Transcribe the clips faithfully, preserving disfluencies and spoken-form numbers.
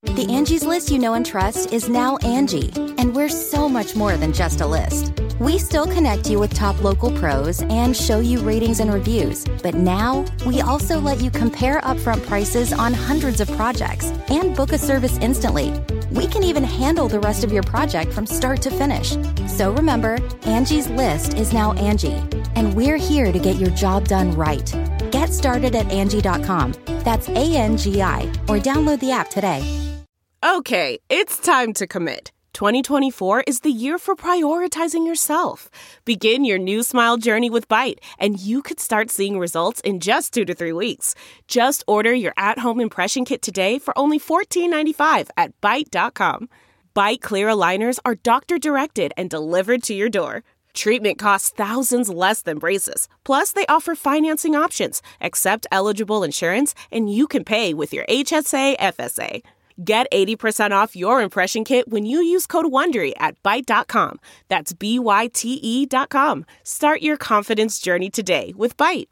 The Angie's List you know and trust is now Angie, and we're so much more than just a list. We still connect you with top local pros and show you ratings and reviews, but now we also let you compare upfront prices on hundreds of projects and book a service instantly. We can even handle the rest of your project from start to finish. So remember, Angie's List is now Angie, and we're here to get your job done right. Get started at Angie dot com. That's A N G I, or download the app today. Okay, it's time to commit. twenty twenty-four is the year for prioritizing yourself. Begin your new smile journey with Byte, and you could start seeing results in just two to three weeks. Just order your at-home impression kit today for only fourteen ninety-five at Byte dot com. Byte Clear aligners are doctor-directed and delivered to your door. Treatment costs thousands less than braces. Plus, they offer financing options, accept eligible insurance, and you can pay with your H S A F S A. Get eighty percent off your impression kit when you use code WONDERY at Byte dot com. That's B Y T E dot com. Start your confidence journey today with Byte.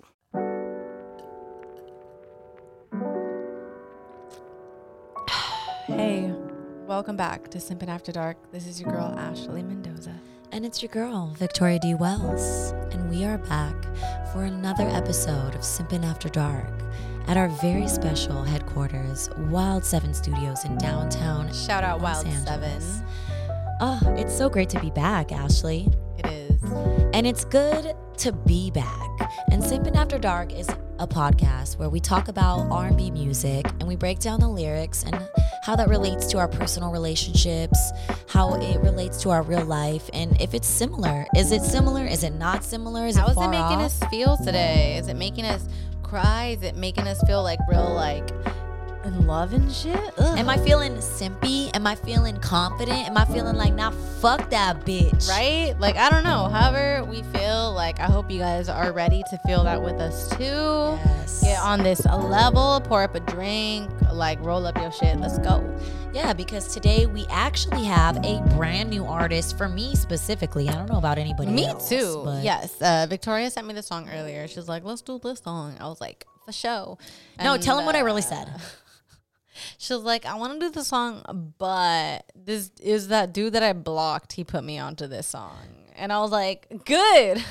Hey, welcome back to Simpin' After Dark. This is your girl, Ashley Mendoza. And it's your girl, Victoria D. Wells. And we are back for another episode of Simpin' After Dark at our very special headquarters, Wild Seven Studios in downtown Shout out Los Wild Angeles. Seven. Oh, it's so great to be back, Ashley. It is. And it's good to be back. And Simpin' After Dark is a podcast where we talk about R and B music and we break down the lyrics and how that relates to our personal relationships, how it relates to our real life, and if it's similar. Is it similar? Is it not similar? Is How it is far it making off? us feel today? Is it making us cry? Is it making us feel like real, like, in love and shit? Ugh. Am I feeling simpy? Am I feeling confident? Am I feeling like, nah, fuck that bitch? Right? Like, I don't know. However we feel, like, I hope you guys are ready to feel that with us too. Yes. Get on this level, pour up a drink, like, roll up your shit. Let's go. Yeah, because today we actually have a brand new artist for me specifically. I don't know about anybody Me else. too. but- Yes. Uh, Victoria sent me the song earlier. She was like, let's do this song. I was like, for sure. No, And, tell him what I uh, really said. She was like, I want to do the song, but this is that dude that I blocked. He put me onto this song. And I was like, good.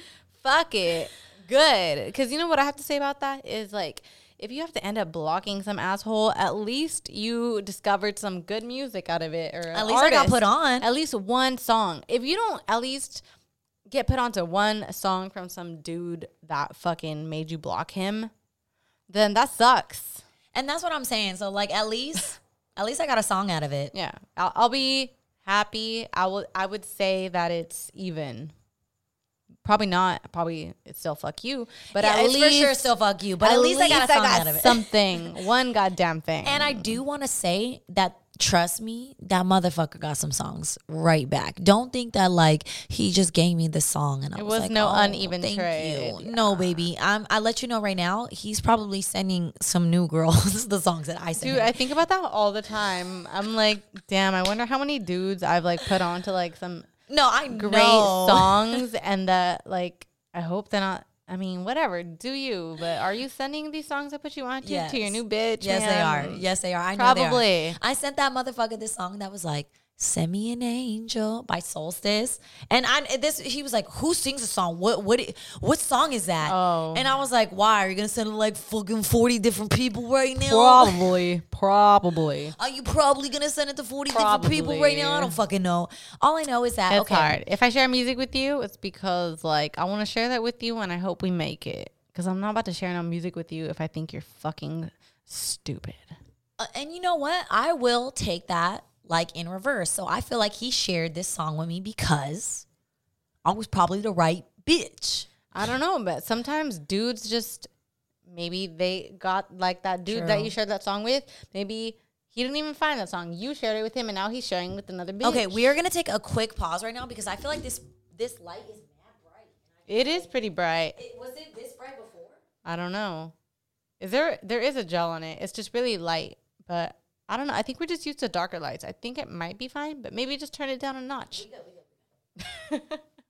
Fuck it. Good. Because you know what I have to say about that is, like, if you have to end up blocking some asshole, at least you discovered some good music out of it. Or At least I got put on. At least one song. If you don't at least get put onto one song from some dude that fucking made you block him, then that sucks. And that's what I'm saying. So, like, at least, at least I got a song out of it. Yeah, I'll, I'll be happy. I will. I would say that it's even. Probably not. Probably it's still fuck you. But yeah, at it's least for sure still fuck you. But at, least, I got a song out of it. Something. One goddamn thing. And I do want to say that, trust me, that motherfucker got some songs right back. Don't think that, like, he just gave me the song and I It was, was like, no oh, uneven thank trade. you. No, baby. I'm, I let you know right now, he's probably sending some new girls the songs that I sent Dude, him. I think about that all the time. I'm like, damn, I wonder how many dudes I've, like, put on to, like, some no, I great know. songs and that, like, I hope they're not. I mean, whatever, do you? But are you sending these songs I put you on to, Yes. to your new bitch? Yes, man? they are. Yes, they are. I know they are. Probably. I sent that motherfucker this song that was like, "Send Me an Angel" by Solstice, and I this he was like, "Who sings a song? What what what song is that?" Oh. And I was like, "Why are you gonna send it like fucking forty different people right now? Probably. Probably. Are you probably gonna send it to forty different people right now? I don't fucking know. All I know is that It's okay, hard. If I share music with you, it's because, like, I want to share that with you and I hope we make it. Because I'm not about to share no music with you if I think you're fucking stupid. Uh, and you know what? I will take that like in reverse. So I feel like he shared this song with me because I was probably the right bitch. I don't know, but sometimes dudes just, maybe they got like that dude True. that you shared that song with. Maybe he didn't even find that song. You shared it with him and now he's sharing with another bitch. Okay, we are gonna take a quick pause right now because I feel like this this light is mad bright. It is pretty bright. It, was it this bright before? I don't know. Is there, there is a gel on it. It's just really light, but I don't know. I think we're just used to darker lights. I think it might be fine, but maybe just turn it down a notch.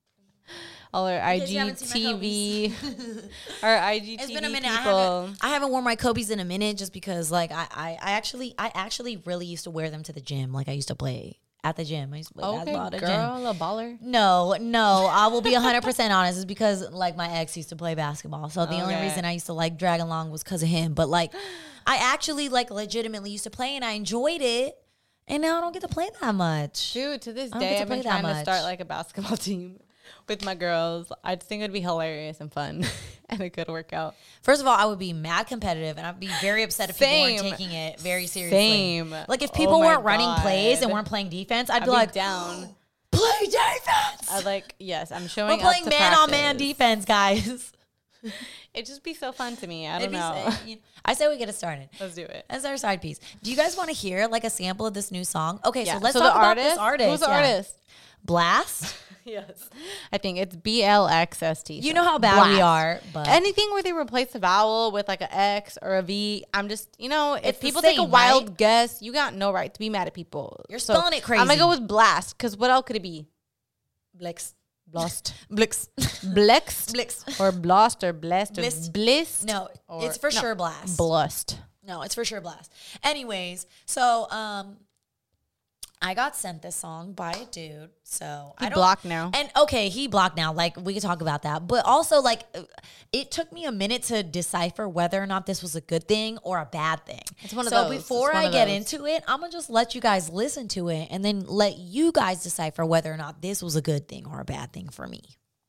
All our I Because you G haven't seen T my V, our I G T V It's been a minute. I people. haven't, I haven't worn my Kobe's in a minute just because, like, I, I, I actually, I actually really used to wear them to the gym. Like, I used to play at the gym. I used to play Okay, basketball at the girl, gym. a baller. No, no, I will be one hundred percent honest. It's because, like, my ex used to play basketball. So the only Okay. reason I used to, like, drag along was because of him. But, like, I actually, like, legitimately used to play and I enjoyed it. And now I don't get to play that much. Dude, to this I don't day, get to I've been play that trying to start much. like a basketball team with my girls. I just think it would be hilarious and fun and a good workout. First of all, I would be mad competitive and I'd be very upset if people Same. weren't taking it very seriously. Same. Like, if Oh people my weren't running God. plays and weren't playing defense, I'd, I'd be like, down. play defense. I like, yes, I'm We're showing playing up to man on man practice. defense, guys. It'd just be so fun to me. I don't It'd be know. so- you- I say we get it started. Let's do it. That's our side piece. Do you guys want to hear like a sample of this new song? Okay, Yeah. so let's so talk the about artist, this artist. Who's the Yeah. artist? Blast. Yes. I think it's B L X S T. You so know how bad we Blast. are, but Anything where they replace a vowel with like an X or a V, I'm just, you know, if It's the people take a same, wild right? guess, you got no right to be mad at people. You're So spelling it I'm going to crazy. go with blast because what else could it be? Blix. Blast. Blix. Blext? Blix. Or blast or blast or Blist. blist? No, Or- it's for no, sure blast. Blust. No, it's for sure blast. Anyways, so um I got sent this song by a dude. So He I don't blocked now. And okay, he blocked now. Like, we could talk about that. But also, like, it took me a minute to decipher whether or not this was a good thing or a bad thing. It's one of so those. before It's one I of get those. into it, I'm gonna just let you guys listen to it and then let you guys decipher whether or not this was a good thing or a bad thing for me.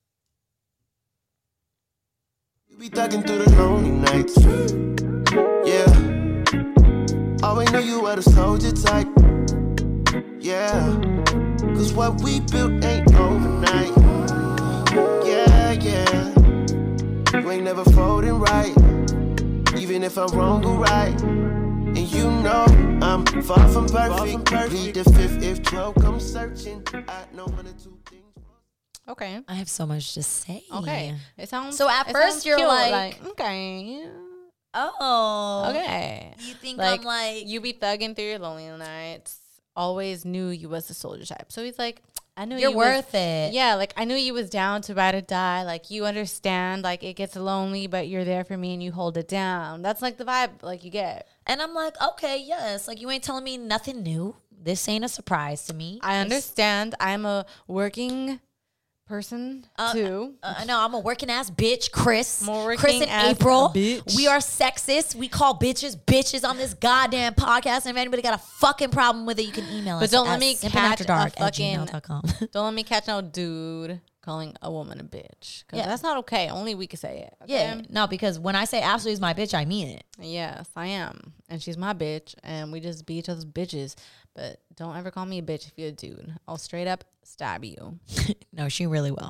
You be thugging through the lonely nights. Yeah. Always knew you were the soldier type. Yeah. Cause what we built ain't overnight. Yeah, yeah. You ain't never folding right. Even if I'm wrong or right. And you know I'm far from perfect. Plead the fifth if twelve comes searching. I know one or two things. Okay. I have so much to say. Okay. It sounds So at it first sounds you're cute, like- okay. Oh. Okay. You think Like, I'm like You be thugging through your lonely nights. Always knew you was the soldier type. So he's like, I knew you're you was- worth it. Yeah, like I knew you was down to ride or die. Like you understand, like it gets lonely, but you're there for me and you hold it down. That's like the vibe like you get. And I'm like, okay, yes. Like, you ain't telling me nothing new. This ain't a surprise to me. I understand. I'm a working person Uh, too. Uh, I know I'm a working ass bitch, Chris. I'm a working Chris and ass April. bitch. We are sexist. We call bitches bitches on this goddamn podcast. And if anybody got a fucking problem with it, you can email But us. don't at let me simping catch after dark a fucking- at gmail dot com. Don't let me catch no dude calling a woman a bitch. Because Yeah. that's not okay. Only we can say it. Okay? Yeah, no, because when I say Ashley is my bitch, I mean it. Yes, I am. And she's my bitch. And we just be each other's bitches. But don't ever call me a bitch if you're a dude. I'll straight up stab you. No, she really will.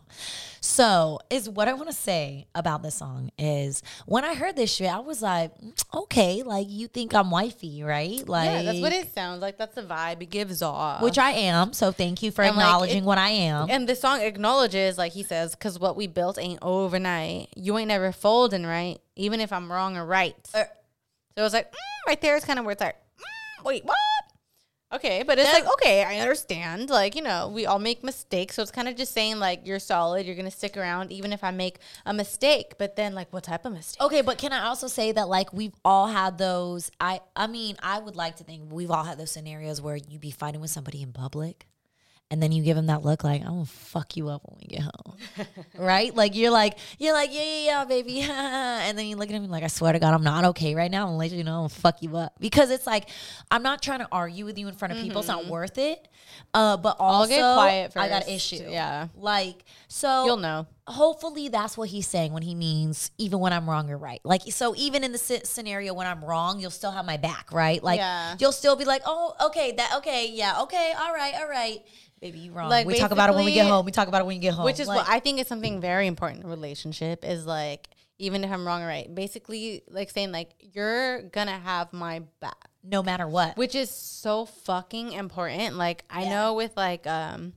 So, is what I want to say about this song is when I heard this shit, I was like, mm, okay, like, you think I'm wifey, right? Like, Yeah, that's what it sounds like. That's the vibe it gives off. which I am. So thank you for And, like, acknowledging it- what I am. And the song acknowledges, like he says, because what we built ain't overnight. You ain't never folding, right? Even if I'm wrong or right. Uh, So it was like, mm, right there is kind of where it's like, mm, wait, what? Okay, but it's That- like, okay, I understand. Like, you know, we all make mistakes. So it's kind of just saying, like, you're solid. You're going to stick around even if I make a mistake. But then, like, what type of mistake? Okay, but can I also say that, like, we've all had those, I I mean, I would like to think we've all had those scenarios where you be fighting with somebody in public and then you give them that look like, I'm gonna fuck you up when we get home. Right? Like, you're like, you're like, yeah, yeah, yeah, baby. And then you look at him like, I swear to God, I'm not okay right now. I'm gonna let you know I'm gonna fuck you up. Because it's like, I'm not trying to argue with you in front of people. It's not worth it. Uh, but also, I'll get quiet I got first. issue. Yeah. Like, so You'll know. hopefully that's what he's saying when he means even when I'm wrong or right. Like, so even in the c- scenario when I'm wrong, you'll still have my back, right? Like, Yeah. you'll still be like, oh, okay, that, okay, yeah, okay, all right, all right. Baby, you wrong. Like, we talk about it when we get basically- home. We talk about it when you get home. Which is Like, what I think is something very important in a relationship is like, even if I'm wrong or right, basically like saying like, you're gonna have my back, no matter what. which is so fucking important. Like I Yeah. know with like um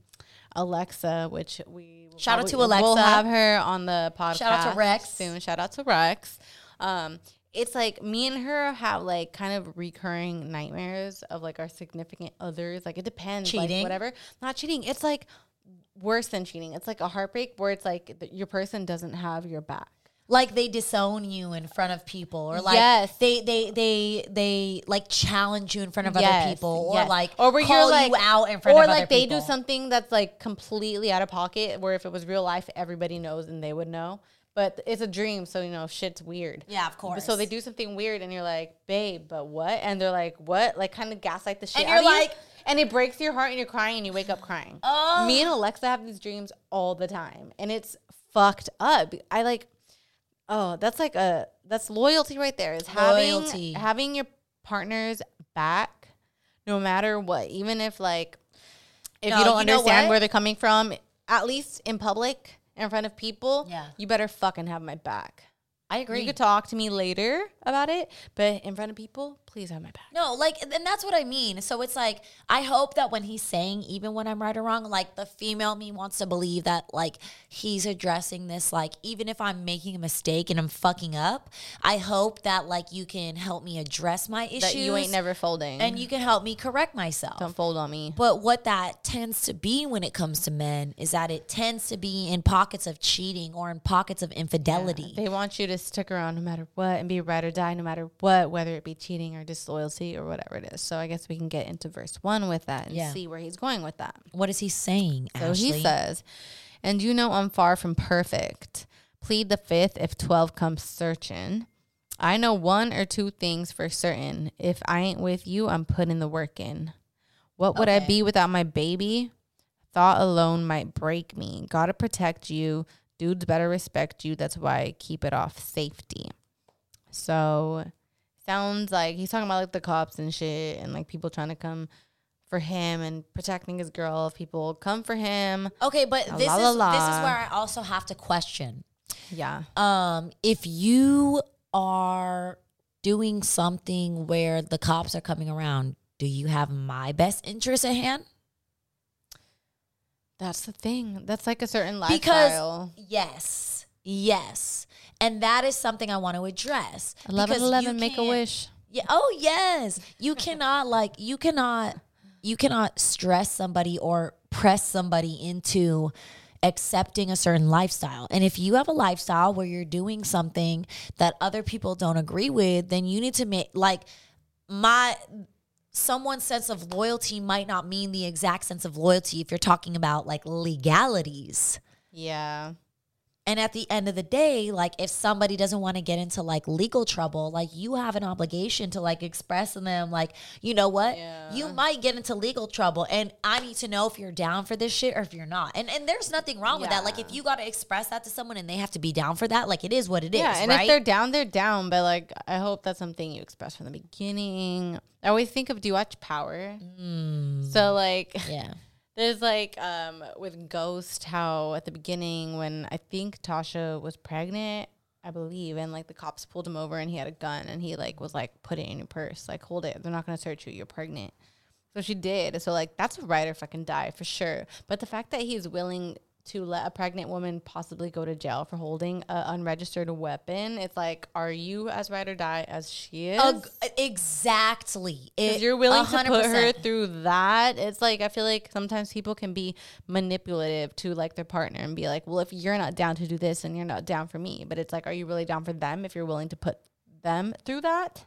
Alexa, which we will Shout out to probably- We'll Alexa. have her on the podcast. Shout out to Rex. soon. Shout out to Rex. Um, it's like me and her have like kind of recurring nightmares of like our significant others. Like it depends, like, Cheating? whatever. Not cheating. It's like worse than cheating. It's like a heartbreak where it's like th- your person doesn't have your back. Like they disown you in front of people, or like yes. they they they they like challenge you in front of yes. other people, or yes. like or where call you're like, you out in front or of like other they people. do something that's like completely out of pocket. Where if it was real life, everybody knows and they would know. But it's a dream, so you know shit's weird. Yeah, of course. So they do something weird, and you're like, babe, but what? And they're like, what? Like kind of gaslight the shit. And out you're of you. like, and it breaks your heart, and you're crying, and you wake up crying. Oh. Me and Alexa have these dreams all the time, and it's fucked up. I like. Oh, that's like a that's loyalty right there. Is having Loyalty. having your partner's back, no matter what. Even if like if No, you don't you know understand what? where they're coming from, at least in public, in front of people, Yeah. you better fucking have my back. I agree. You could talk to me later about it, but in front of people, please have my back. No, like, and that's what I mean. So it's like, I hope that when he's saying, even when I'm right or wrong, like the female me wants to believe that like he's addressing this, like, even if I'm making a mistake and I'm fucking up, I hope that like you can help me address my issues. That you ain't never folding. And you can help me correct myself. Don't fold on me. But what that tends to be when it comes to men is that it tends to be in pockets of cheating or in pockets of infidelity. They want you to stick around no matter what and be ride or die no matter what, whether it be cheating or disloyalty or whatever it is. So I guess we can get into verse one with that and Yeah. see where he's going with that. What is he saying, So Ashley? he says, and you know I'm far from perfect. Plead the fifth if twelve comes searching. I know one or two things for certain. If I ain't with you, I'm putting the work in. What would I Okay. be without my baby? Thought alone might break me. Gotta protect you. Dudes better respect you. That's why I keep it off safety. So sounds like he's talking about like the cops and shit and like people trying to come for him and protecting his girl. If people come for him. Okay, but La, this la, is la, this is la. where I also have to question. Yeah. Um, if you are doing something where the cops are coming around, do you have my best interest at hand? That's the thing. That's like a certain Because lifestyle. yes, yes, and that is something I want to address. eleven Because eleven, you make a can't- wish. Yeah. Oh yes, you cannot like you cannot you cannot stress somebody or press somebody into accepting a certain lifestyle. And if you have a lifestyle where you're doing something that other people don't agree with, then you need to make like my someone's sense of loyalty might not mean the exact sense of loyalty if you're talking about like legalities. Yeah. And at the end of the day, like if somebody doesn't want to get into like legal trouble, like you have an obligation to like express to them, like, you know what? Yeah. You might get into legal trouble and I need to know if you're down for this shit or if you're not. And and there's nothing wrong with that. Like Yeah. if you got to express that to someone and they have to be down for that, like it is what it is, Yeah, and right? if they're down, they're down. But like, I hope that's something you express from the beginning. I always think of, do you watch Power? So like, yeah. there's like um with Ghost, how at the beginning when I think Tasha was pregnant, I believe, and like the cops pulled him over and he had a gun and he like was like, put it in your purse, like hold it. They're not gonna search you. You're pregnant. So she did. So like that's a ride or fucking die for sure. But the fact that he's willing to let a pregnant woman possibly go to jail for holding an unregistered weapon, it's like, are you as ride or die as she is? Ag- exactly. If It- you're willing one hundred to put her percent. through that, it's like, I feel like sometimes people can be manipulative to like their partner and be like, well, if you're not down to do this and you're not down for me, but it's like, are you really down for them if you're willing to put them through that?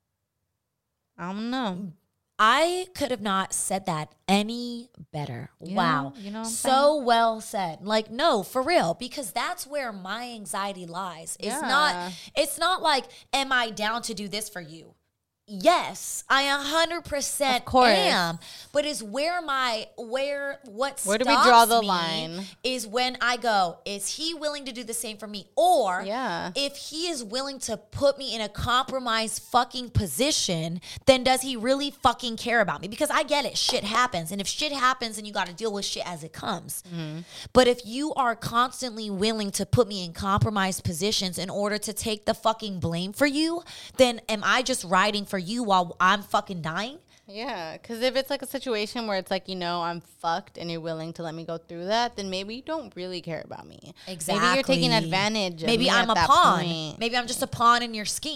I don't know. I could have not said that any better. You wow. know- you know what I'm so well said. Like, no, for real, because that's where my anxiety lies. It's Yeah. not it's not like, am I down to do this for you? Yes, I a hundred percent Of course. am. But is where my where what Where do we stops draw the me line? is when I go, is he willing to do the same for me? Or Yeah. if he is willing to put me in a compromised fucking position, then does he really fucking care about me? Because I get it, shit happens. And if shit happens, then you got to deal with shit as it comes. But if you are constantly willing to put me in compromised positions in order to take the fucking blame for you, then am I just riding for you while I'm fucking dying? Yeah, because if it's like a situation where it's like, you know, I'm fucked and you're willing to let me go through that, then maybe you don't really care about me. Exactly. Maybe you're taking advantage of Maybe me I'm at a that pawn. point. Maybe I'm just a pawn in your scheme.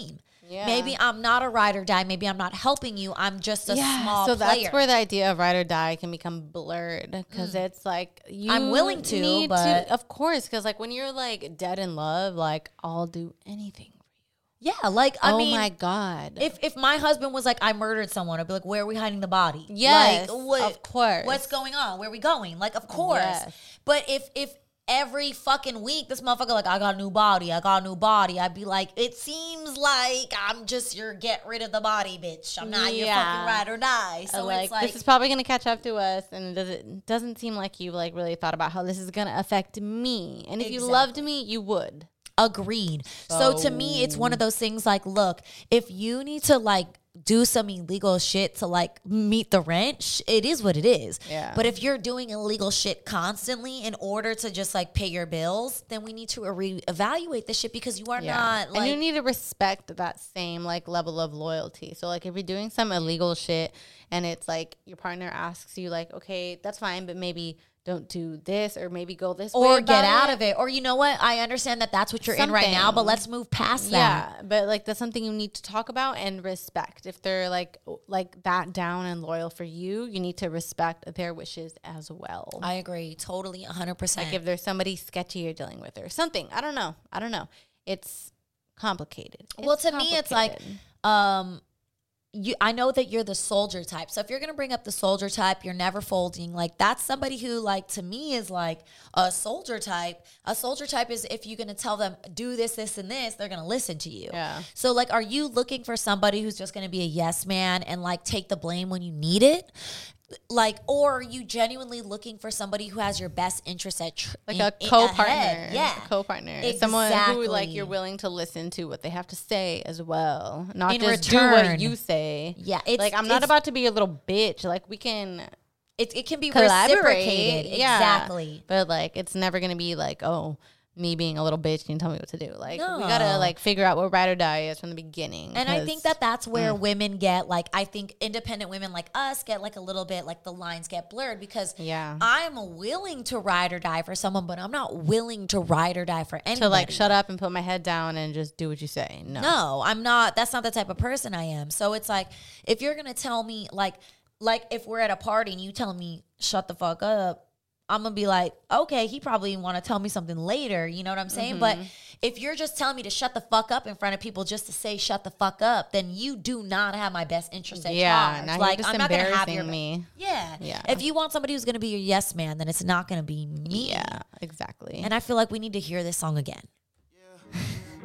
Yeah. Maybe I'm not a ride or die. Maybe I'm not helping you. I'm just a yeah, small so player. that's where the idea of ride or die can become blurred because mm. it's like you I'm willing to, need but to, of course, because like when you're like dead in love, like I'll do anything. Yeah, like, I oh mean. Oh, my God. If if my husband was like, I murdered someone, I'd be like, where are we hiding the body? Yes, like, what, of course. What's going on? Where are we going? Like, of course. Yes. But if if every fucking week this motherfucker like, I got a new body, I got a new body, I'd be like, it seems like I'm just your get rid of the body, bitch. I'm not yeah. your fucking ride or die. So like, it's like. This is probably going to catch up to us, and it doesn't, doesn't seem like you like really thought about how this is going to affect me. And if exactly. you loved me, you would. Agreed. So. so to me, it's one of those things like, look, if you need to like do some illegal shit to like meet the rent, sh- it is what it is. Yeah. But if you're doing illegal shit constantly in order to just like pay your bills, then we need to re- evaluate the shit because you are yeah. not like. And you need to respect that same like level of loyalty. So like if you're doing some illegal shit and it's like your partner asks you like, okay, that's fine, but maybe don't do this or maybe go this or way. Or get out it. of it. Or you know what? I understand that that's what you're something. in right now, but let's move past that. Yeah, but like that's something you need to talk about and respect. If they're like like that down and loyal for you, you need to respect their wishes as well. I agree. Totally one hundred percent. Like if there's somebody sketchy you're dealing with or something. I don't know. I don't know. It's complicated. It's well, to complicated. me, it's like, um, You, I know that you're the soldier type. So if you're going to bring up the soldier type, you're never folding. Like that's somebody who like to me is like a soldier type. A soldier type is if you're going to tell them do this, this, and this, they're going to listen to you. Yeah. So like, are you looking for somebody who's just going to be a yes man and like take the blame when you need it? Like, or are you genuinely looking for somebody who has your best interest at tr- like in, a co-partner, ahead. yeah, a co-partner, exactly. someone who like you're willing to listen to what they have to say as well, not in just return. do what you say. Yeah, it's like I'm not about to be a little bitch. Like we can, it it can be collaborate, reciprocated, yeah. exactly. But like it's never gonna be like oh. me being a little bitch and tell me what to do. Like no. we gotta like figure out what ride or die is from the beginning. And I think that that's where mm. women get like, I think independent women like us get like a little bit like the lines get blurred because yeah. I'm willing to ride or die for someone, but I'm not willing to ride or die for anybody. To like shut up and put my head down and just do what you say. No, no, I'm not. That's not the type of person I am. So it's like, if you're gonna tell me like, like if we're at a party and you tell me shut the fuck up, I'm going to be like, okay, he probably want to tell me something later. You know what I'm saying? Mm-hmm. But if you're just telling me to shut the fuck up in front of people just to say shut the fuck up, then you do not have my best interest at yeah, charge. Now like, you're just I'm not going to have your me. Yeah. yeah. If you want somebody who's going to be your yes man, then it's not going to be me. Yeah, exactly. And I feel like we need to hear this song again. Yeah.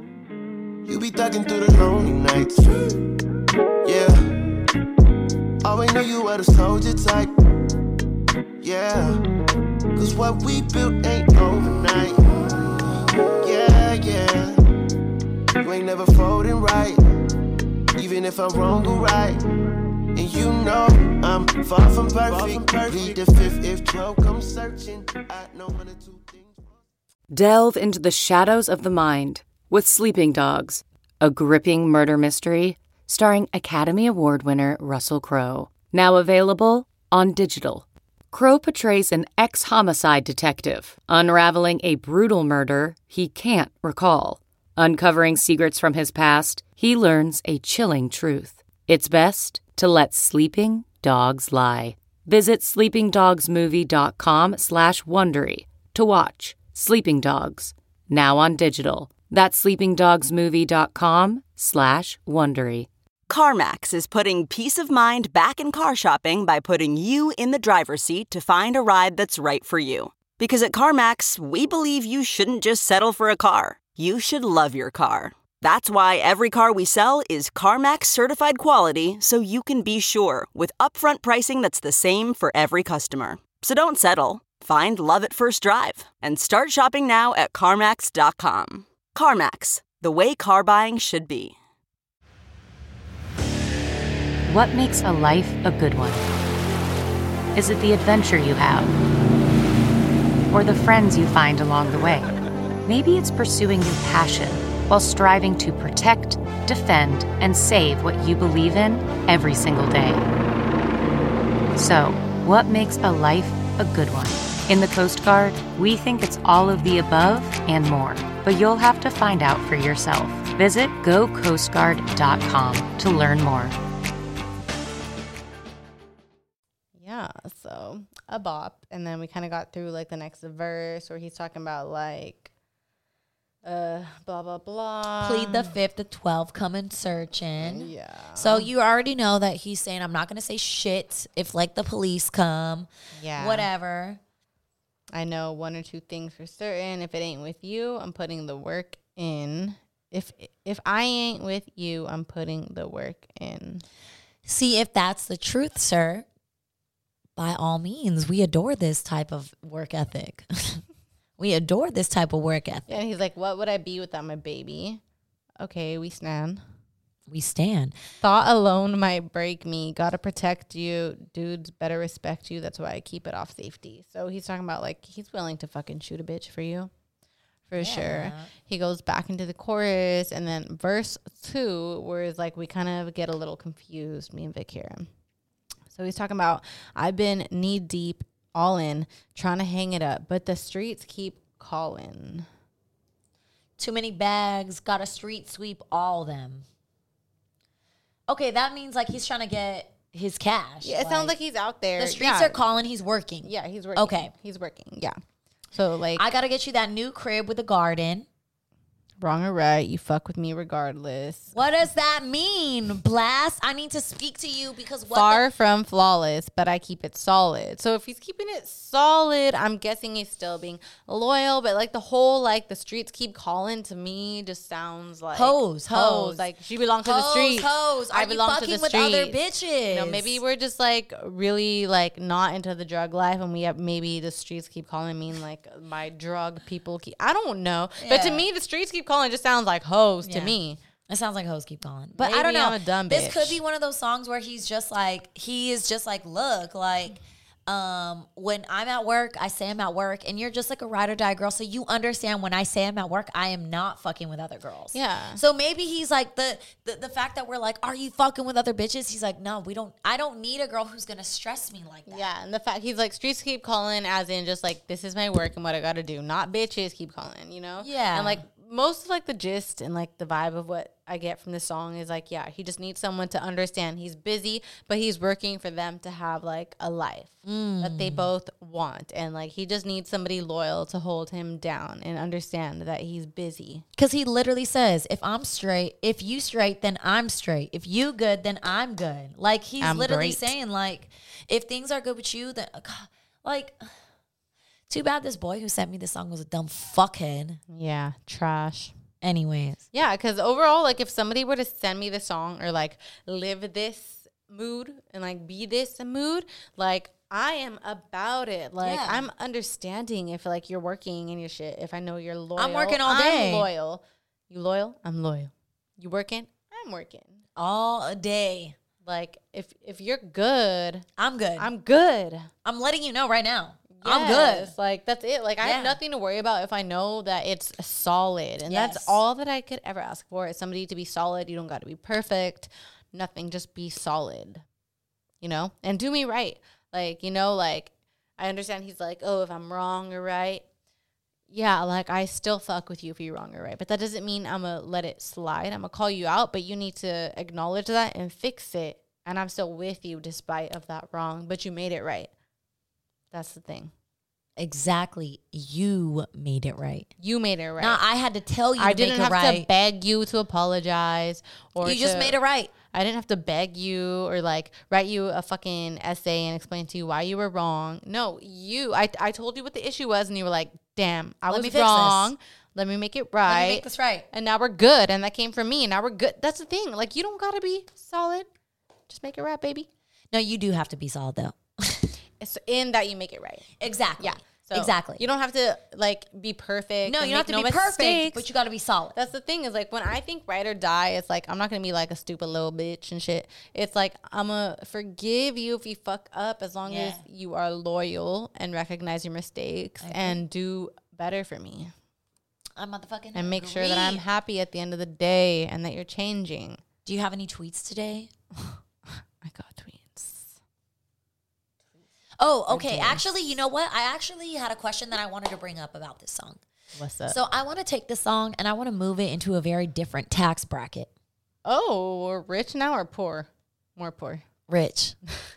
You be thugging through the lonely nights. Yeah. Always knew you were the soldier type. Yeah. Cause what we built ain't overnight. Yeah, yeah. You ain't never folding right. Even if I'm wrong or right. And you know I'm far from perfect. Plead the fifth if twelve comes searching. I know one or two things. Delve into the shadows of the mind with Sleeping Dogs, a gripping murder mystery starring Academy Award winner Russell Crowe. Now available on digital. Crowe portrays an ex-homicide detective unraveling a brutal murder he can't recall. Uncovering secrets from his past, he learns a chilling truth. It's best to let sleeping dogs lie. Visit sleepingdogsmovie.com slash Wondery to watch Sleeping Dogs, now on digital. That's sleepingdogsmovie.com slash Wondery. CarMax is putting peace of mind back in car shopping by putting you in the driver's seat to find a ride that's right for you. Because at CarMax, we believe you shouldn't just settle for a car. You should love your car. That's why every car we sell is CarMax certified quality, so you can be sure with upfront pricing that's the same for every customer. So don't settle. Find love at first drive and start shopping now at CarMax dot com. CarMax, the way car buying should be. What makes a life a good one? Is it the adventure you have? Or the friends you find along the way? Maybe it's pursuing your passion while striving to protect, defend, and save what you believe in every single day. So, what makes a life a good one? In the Coast Guard, we think it's all of the above and more, but you'll have to find out for yourself. Visit go coast guard dot com to learn more. Yeah, so a bop. And then we kind of got through like the next verse where he's talking about like uh blah blah blah. Plead the fifth, the twelfth, coming searching. Yeah. So you already know that he's saying, I'm not going to say shit if like the police come. Yeah. Whatever. I know one or two things for certain. If it ain't with you, I'm putting the work in. If if I ain't with you, I'm putting the work in. See, if that's the truth, sir, by all means, we adore this type of work ethic. We adore this type of work ethic. And he's like, what would I be without my baby? Okay, we stand. We stand. Thought alone might break me. Gotta protect you. Dudes better respect you. That's why I keep it off safety. So he's talking about like he's willing to fucking shoot a bitch for you. For yeah. sure. He goes back into the chorus and then verse two, where it's like we kind of get a little confused, me and Vic here. So he's talking about I've been knee deep, all in, trying to hang it up, but the streets keep calling. Too many bags, gotta street sweep all them. Okay, that means like he's trying to get his cash. Yeah, it like, sounds like he's out there. The streets yeah. are calling, he's working. Yeah, he's working. Okay. He's working, yeah. So, like... I gotta get you that new crib with a garden. Wrong or right, you fuck with me regardless. What does that mean, Blast? I need to speak to you because what Far the- from flawless, but I keep it solid. So if he's keeping it solid, I'm guessing he's still being loyal. But like the whole like the streets keep calling to me just sounds like Hoes, hoes. Like she belongs to the Hoes, streets. hoes. Are I you belong to fucking the with streets. other bitches? You know, maybe we're just like really like not into the drug life, and we have maybe the streets keep calling me like my drug people keep. I don't know, Yeah. but to me the streets keep calling just sounds like hoes to Yeah. me. It sounds like hoes keep calling. But I Maybe don't know. I'm a dumb This bitch. could be one of those songs where he's just like, he is just like, look, like, um, when I'm at work, I say I'm at work, and you're just like a ride or die girl. So you understand when I say I'm at work, I am not fucking with other girls. Yeah. So maybe he's like, the, the, the fact that we're like, are you fucking with other bitches? He's like, no, we don't, I don't need a girl who's going to stress me like that. Yeah, and the fact he's like streets keep calling, as in just like this is my work and what I got to do, not bitches keep calling, you know? Yeah. And like most of like the gist and like the vibe of what I get from this song is like, yeah, he just needs someone to understand he's busy, but he's working for them to have like a life mm. that they both want, and like he just needs somebody loyal to hold him down and understand that he's busy. Because he literally says, if I'm straight, if you straight, then I'm straight. If you good, then I'm good. Like he's I'm literally great. saying like, if things are good with you, then uh, like, too bad this boy who sent me this song was a dumb fuckhead. Yeah, trash. Anyways. Yeah, because overall, like if somebody were to send me the song or like live this mood and like be this mood, like I am about it. Like Yeah. I'm understanding if like you're working and your shit. If I know you're loyal, I'm working all day. I'm loyal. You loyal? I'm loyal. You working? I'm working. All day. Like if if you're good, I'm good. I'm, I'm good. I'm letting you know right now. I'm good. Yes, like that's it. Like I Yeah. have nothing to worry about if I know that it's solid, and Yes. that's all that I could ever ask for is somebody to be solid. You don't got to be perfect, nothing. Just be solid, you know, and do me right. Like you know, like I understand he's like, oh, if I'm wrong or right, yeah, like I still fuck with you if you're wrong or right, but that doesn't mean I'm gonna let it slide. I'm gonna call you out, but you need to acknowledge that and fix it. And I'm still with you despite of that wrong, but you made it right. That's the thing. Exactly. You made it right. You made it right. Now I had to tell you I to didn't make it have right. to beg you to apologize, or you just to- made it right. I didn't have to beg you or like write you a fucking essay and explain to you why you were wrong. No, you. I I told you what the issue was, and you were like, "Damn, I Let was me fix wrong. this. Let me make it Let right. me make this right. And now we're good. And that came from me. And now we're good. That's the thing. Like you don't gotta be solid. Just make it right, baby. No, you do have to be solid though. It's in that you make it right. Exactly. Yeah. So exactly. You don't have to like be perfect. No, and you don't have make to no be perfect, mistakes. but you got to be solid. That's the thing is like when I think ride or die, it's like I'm not gonna be like a stupid little bitch and shit. It's like I'm gonna forgive you if you fuck up as long Yeah. as you are loyal and recognize your mistakes and do better for me I'm motherfucking and make sure that I'm agree. happy at the end of the day and that you're changing. Do you have any tweets today? I got tweets. Oh, okay. do. Actually, you know what? I actually had a question that I wanted to bring up about this song. What's up? So I want to take this song and I want to move it into a very different tax bracket. Oh, we're rich now or poor? More poor. Rich.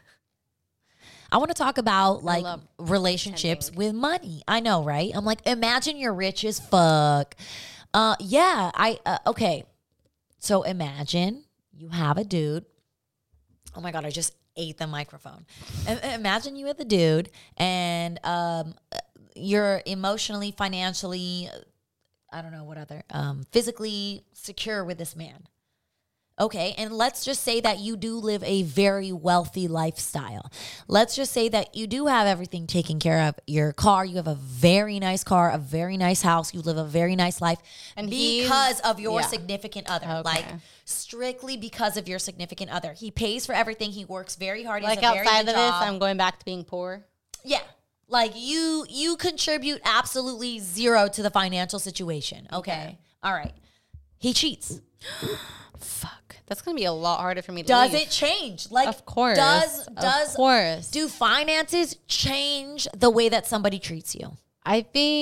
I want to talk about like love relationships with money. I know, right? I'm like, imagine you're rich as fuck. Uh, yeah, I uh, okay. So imagine you have a dude. Oh my god, I just ate the microphone. I- imagine you with a dude, and um, you're emotionally, financially, I don't know what other, um, physically secure with this man. Okay, and let's just say that you do live a very wealthy lifestyle. Let's just say that you do have everything taken care of. Your car, you have a very nice car, a very nice house. You live a very nice life And because he's- of your yeah. significant other. Okay. Like, strictly because of your significant other. He pays for everything. He works very hard. He Like has a very outside of good this, job. I'm going back to being poor. Yeah. Like you you contribute absolutely zero to the financial situation. Okay. Okay. All right. He cheats. Fuck. That's going to be a lot harder for me to Does leave. it change? Like Of course. Does Of does course. do finances change the way that somebody treats you? I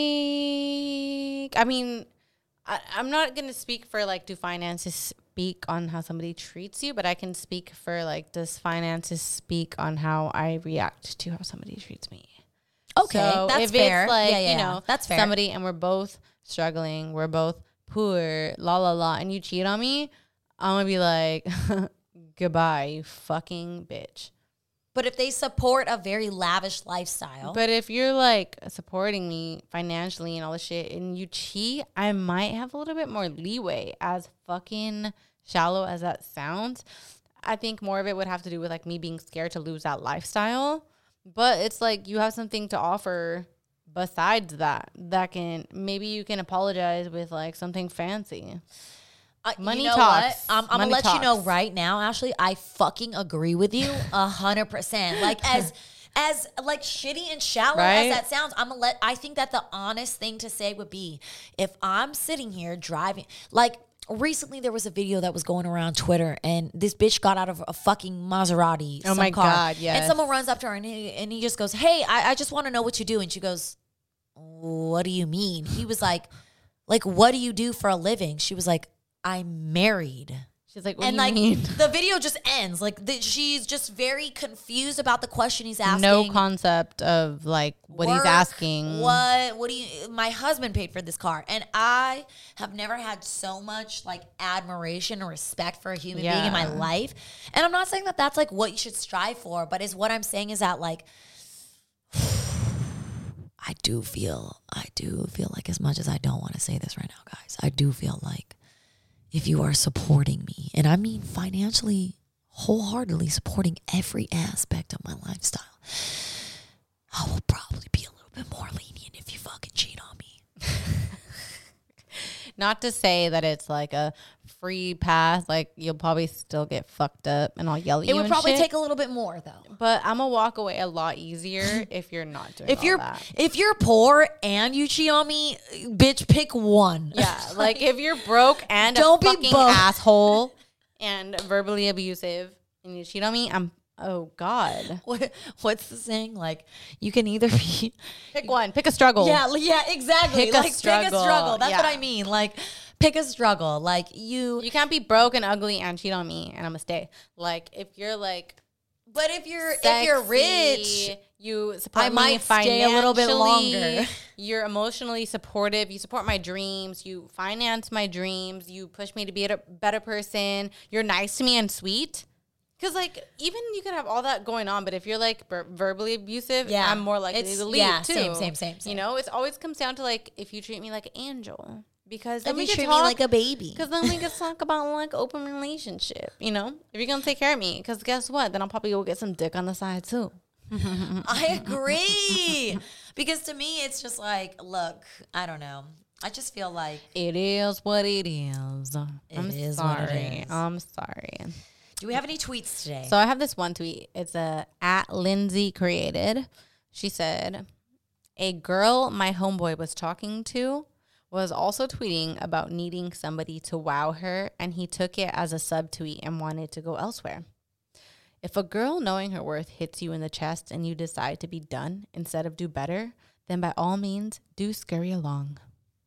think, I mean, I, I'm not going to speak for like, do finances speak on how somebody treats you, but I can speak for like, does finances speak on how I react to how somebody treats me? Okay, So that's if fair. it's like, yeah, yeah, you yeah. know, that's fair. somebody and we're both struggling, we're both poor, la la la, and you cheat on me, I'm gonna be like, goodbye, you fucking bitch. But if they support a very lavish lifestyle, But if you're like supporting me financially and all this shit and you cheat, I might have a little bit more leeway. As fucking shallow as that sounds, I think more of it would have to do with like me being scared to lose that lifestyle. But it's like you have something to offer besides that. That can, maybe you can apologize with like something fancy. Uh, Money you know talks. What? I'm, I'm Money gonna let you know talks. right now, Ashley. I fucking agree with you a hundred percent. Like as as like shitty and shallow Right? as that sounds, I'm gonna let. I think that the honest thing to say would be if I'm sitting here driving, like. Recently, there was a video that was going around Twitter, and this bitch got out of a fucking Maserati. Oh some my car, God, And yes. someone runs up to her, and he, and he just goes, "Hey, I, I just want to know what you do." And she goes, "What do you mean?" He was like, "Like, what do you do for a living?" She was like, "I'm married." She's like, what and do you like mean? the video just ends. Like the, she's just very confused about the question he's asking. No concept of like what he's Work, asking. What? What do you? My husband paid for this car, and I have never had so much like admiration and respect for a human being in my Yeah. life. And I'm not saying that that's like what you should strive for, but is what I'm saying is that like. I do feel, I do feel like as much as I don't want to say this right now, guys, I do feel like if you are supporting me, and I mean financially, wholeheartedly supporting every aspect of my lifestyle, I will probably be a little bit more lenient if you fucking cheat on me. Not to say that it's like a free pass. Like you'll probably still get fucked up, and I'll yell at It you. would and probably shit. take a little bit more though. But I'm gonna walk away a lot easier if you're not doing. If all you're that. if you're poor and you cheat on me, bitch, pick one. Yeah, like if you're broke and Don't a be fucking both. asshole and verbally abusive and you cheat on me, I'm oh god. What, what's the saying? Like you can either be Pick one. Pick a struggle. Yeah, li- yeah, exactly. Pick a like pick a struggle. struggle. That's what Yeah. I mean. Like pick a struggle. Like you. You can't be broke and ugly and cheat on me and I'm gonna stay. Like if you're like But if you're sexy, if you're rich, you support I me might stay a little bit financially, longer. You're emotionally supportive. You support my dreams. You finance my dreams. You push me to be a better person. You're nice to me and sweet. Because, like, even you can have all that going on, but if you're, like, ver- verbally abusive, Yeah. I'm more likely It's- to leave, yeah, too. same, same, same, same. You know, it always comes down to, like, if you treat me like an angel. Because then if we you can treat talk, me like a baby. because then we can talk about, like, open relationship, you know? If you're going to take care of me. Because guess what? Then I'll probably go get some dick on the side, too. I agree. Because to me, it's just like, look, I don't know. I just feel like It is what it is. I'm is what it sorry. is. I'm sorry. do we have any tweets today? So I have this one tweet. It's a at Lindsay created. She said, a girl my homeboy was talking to was also tweeting about needing somebody to wow her, and he took it as a subtweet and wanted to go elsewhere. If a girl knowing her worth hits you in the chest and you decide to be done instead of do better, then by all means, do scurry along.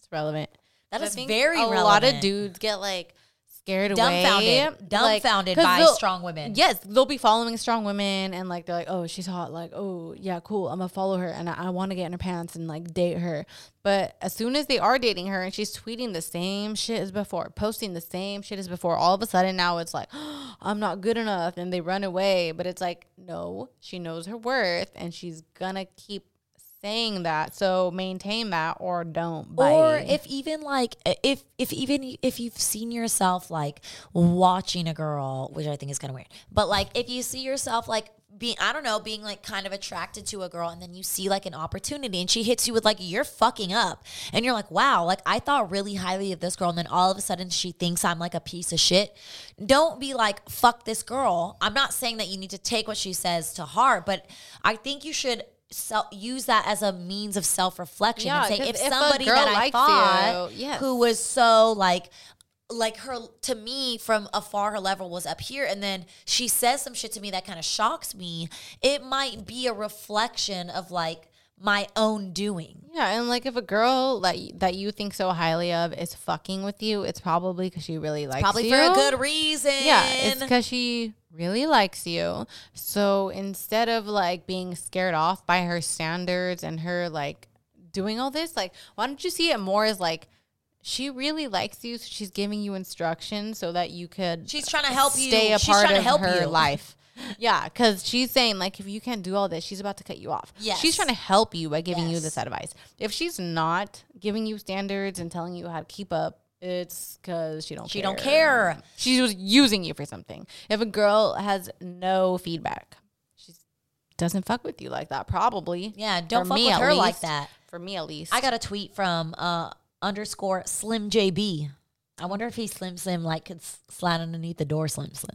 It's relevant. That I is think very a relevant. lot of dudes get like scared dumbfounded, away, dumbfounded like, by they'll- strong women. Yes, they'll be following strong women, and like they're like, oh, she's hot. Like, oh yeah, cool. I'm gonna follow her, and I, I want to get in her pants and like date her. But as soon as they are dating her, and she's tweeting the same shit as before, posting the same shit as before, all of a sudden now it's like, oh, I'm not good enough, and they run away. But it's like, no, she knows her worth, and she's gonna keep saying that. So maintain that or don't. Bye. Or if even like if if even if you've seen yourself like watching a girl, which I think is kind of weird, but like if you see yourself like being, I don't know, being like kind of attracted to a girl, and then you see like an opportunity and she hits you with like, you're fucking up, and you're like, wow, like I thought really highly of this girl, and then all of a sudden she thinks I'm like a piece of shit. Don't be like, fuck this girl. I'm not saying that you need to take what she says to heart, but I think you should So, use that as a means of self-reflection Yeah, and say, 'cause if, if a somebody girl that I likes thought you, yes. who was so like like her to me from afar, her level was up here, and then she says some shit to me that kind of shocks me, it might be a reflection of like my own doing. Yeah, and like if a girl that y- that you think so highly of is fucking with you, it's probably because she really likes Probably you. for a good reason. Yeah, it's because she really likes you. So instead of like being scared off by her standards and her like doing all this, like why don't you see it more as like she really likes you, so she's giving you instructions so that you could She's trying to help you. stay a She's part trying to of help her you. life. Yeah, because she's saying like if you can't do all this, she's about to cut you off. Yes. She's trying to help you by giving you Yes. this advice. If she's not giving you standards and telling you how to keep up, it's because she don't She care. don't care. She was using you for something. If a girl has no feedback, she doesn't fuck with you like that. Probably. Yeah, don't For fuck me, with at her like least. that. For me, at least. I got a tweet from uh, underscore Slim J B. I wonder if he Slim Slim like could s- slide underneath the door Slim Slim.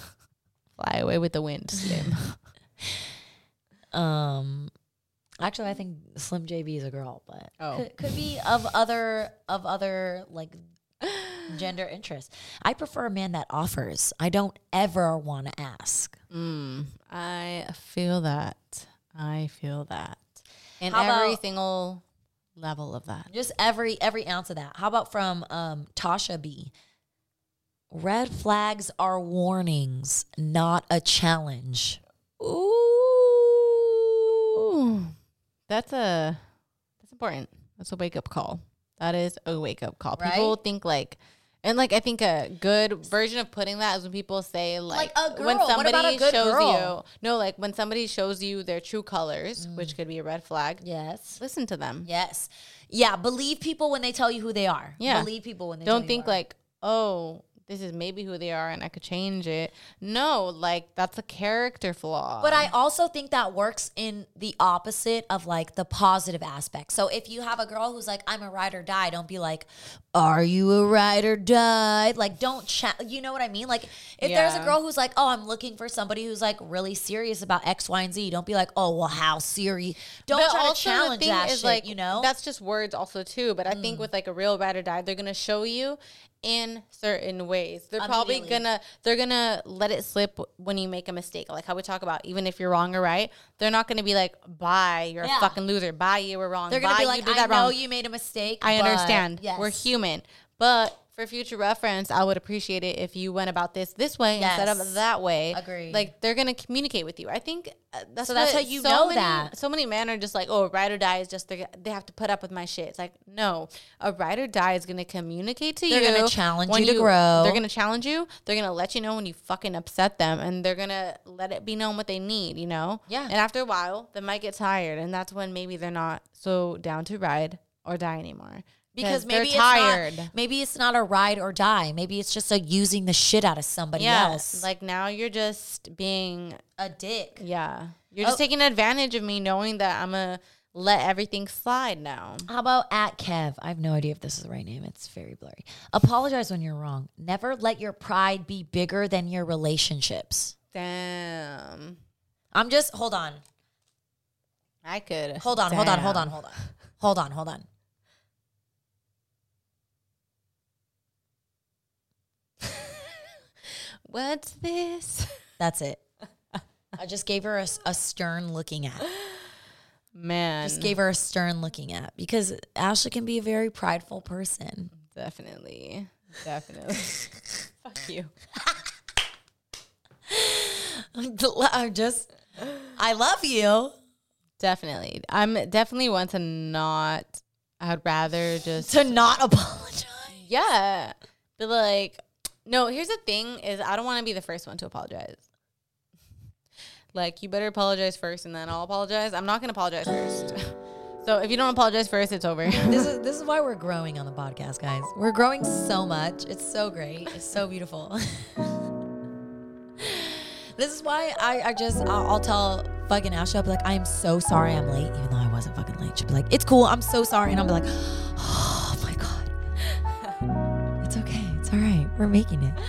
Fly away with the wind, Slim. Um, actually, I think Slim J B is a girl, but Oh. could, could be of other of other like gender interests. I prefer a man that offers. I don't ever want to ask. Mm, I feel that. I feel that. And How every about- single level of that. Just every every ounce of that. How about from um, Tasha B? Red flags are warnings, not a challenge. Ooh. That's a that's important. That's a wake up call. That is a wake up call. Right? People think like and like I think a good version of putting that is when people say like, Like a girl. when What somebody about a good shows girl? you no like when somebody shows you their true colors, which could be a red flag. Yes. Listen to them. Yes. Yeah. Believe people when they tell you who they are. Yeah. Believe people when they Don't tell think you who like, oh, this is maybe who they are and I could change it. No, like that's a character flaw. But I also think that works in the opposite of like the positive aspect. So if you have a girl who's like, I'm a ride or die, don't be like, are you a ride or die? Like, don't chat. You know what I mean? Like, if there's a Yeah. girl who's like, oh, I'm looking for somebody who's like really serious about X, Y, and Z, don't be like, oh, well, how serious? Don't But try to also the challenge thing that is, shit, like, you know? That's just words also too. But I Mm. think with like a real ride or die, they're gonna show you in certain ways. They're probably Immediately. gonna they're gonna let it slip when you make a mistake. Like how we talk about, even if you're wrong or right, they're not gonna be like, bye, you're Yeah. a fucking loser. Bye, you were wrong. They're going to Bye, be like, you did I that know wrong. you made a mistake. I but understand. Yes. We're human. But for future reference, I would appreciate it if you went about this this way instead Yes. of that way. Agreed. Like they're gonna communicate with you. I think uh, that's So that's what how you so know many, that. So many men are just like, oh, ride or die is just they they have to put up with my shit. It's like no, a ride or die is gonna communicate to They're you. gonna challenge when you to grow. They're gonna challenge you. They're gonna let you know when you fucking upset them, and they're gonna let it be known what they need. You know. Yeah. And after a while, they might get tired, and that's when maybe they're not so down to ride or die anymore. Because maybe they're it's tired. Not, maybe it's not a ride or die. Maybe it's just a using the shit out of somebody Yeah, else. like now you're just being, a dick. yeah, you're just Oh. taking advantage of me knowing that I'm going to let everything slide now. How about at Kev? I have no idea if this is the right name. It's very blurry. Apologize when you're wrong. Never let your pride be bigger than your relationships. Damn. I'm just, hold on. I could. Hold on, hold on, hold on, Damn. hold on. Hold on, hold on. What's this? That's it. I just gave her a, a stern looking at. Man. Just gave her a stern looking at, because Ashley can be a very prideful person. Definitely. Definitely. Fuck you. I'm just, I love you. Definitely. I'm definitely one to not, I'd rather just. To not apologize. Yeah. But like, no, here's the thing is I don't want to be the first one to apologize. Like, you better apologize first and then I'll apologize. I'm not going to apologize first. So if you don't apologize first, it's over. This is this is why we're growing on the podcast, guys. We're growing so much. It's so great. It's so beautiful. This is why I, I just, I'll, I'll tell fucking Ashley, I'll be like, I am so sorry I'm late, even though I wasn't fucking late. She'll be like, it's cool. I'm so sorry. And I'll be like, oh my God. It's okay. It's all right. We're making it.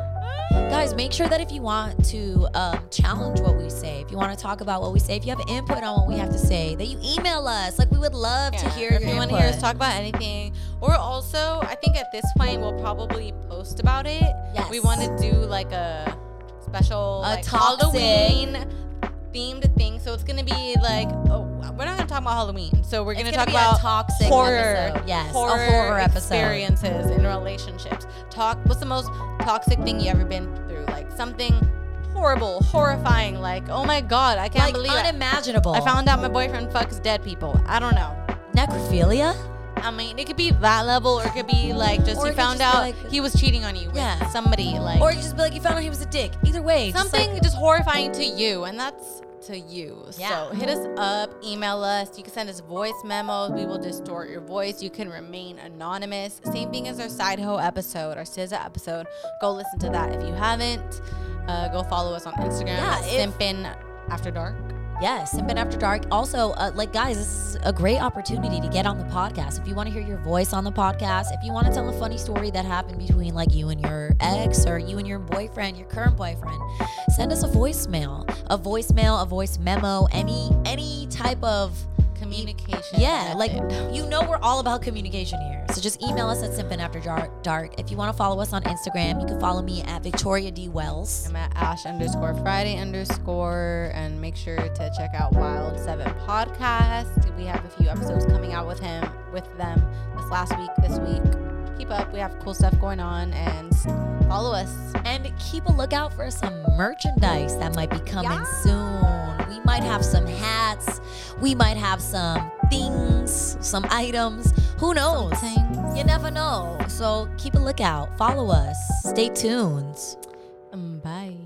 Guys, make sure that if you want to um, challenge what we say, if you want to talk about what we say, if you have input on what we have to say, that you email us. Like, we would love Yeah, to hear if your you want to input. hear us talk about anything. Or also, I think at this point, we'll probably post about it. Yes. We want to do like a special A like, toxic- Halloween themed thing. So it's going to be like, oh, we're not going to talk about Halloween. So we're going to It's talk gonna be a about toxic horror, episode. Yes, a horror, horror episode. experiences in relationships. Talk, what's the most toxic thing you ever been through? Like something horrible, horrifying, like, oh my God, I can't Like, believe it. unimaginable. I found out my boyfriend fucks dead people. I don't know. necrophilia. I mean, it could be that level, or it could be like just Or you it could found just be out like- he was cheating on you with Yeah. somebody, like, Or you just be like, you found out he was a dick. Either way. just something like- just horrifying to you, and that's to you. Yeah. So hit us up, email us. You can send us voice memos. We will distort your voice. You can remain anonymous. Same thing as our Side Hoe episode, our S Z A episode. Go listen to that if you haven't. Uh, go follow us on Instagram Yeah, at if- Simpin After Dark. Yes, Simpin After Dark. Also, uh, like, guys, this is a great opportunity to get on the podcast. If you want to hear your voice on the podcast, if you want to tell a funny story that happened between, like, you and your ex, or you and your boyfriend, your current boyfriend, send us a voicemail, a voicemail, a voice memo, any any type of Communication. yeah, like, method. you know, we're all about communication here. So just email us at Simpin After Dark. If you want to follow us on Instagram, you can follow me at Victoria D Wells. I'm at Ash underscore Friday underscore, and make sure to check out Wild Seven Podcast. We have a few episodes coming out with him, with them this last week, this week. Keep up. We have cool stuff going on, and follow us. And keep a lookout for some merchandise that might be coming Yeah. soon. We might have some hats. We might have some things, some items. Who knows? things. You never know. So keep a lookout. Follow us. Stay tuned. Um, bye.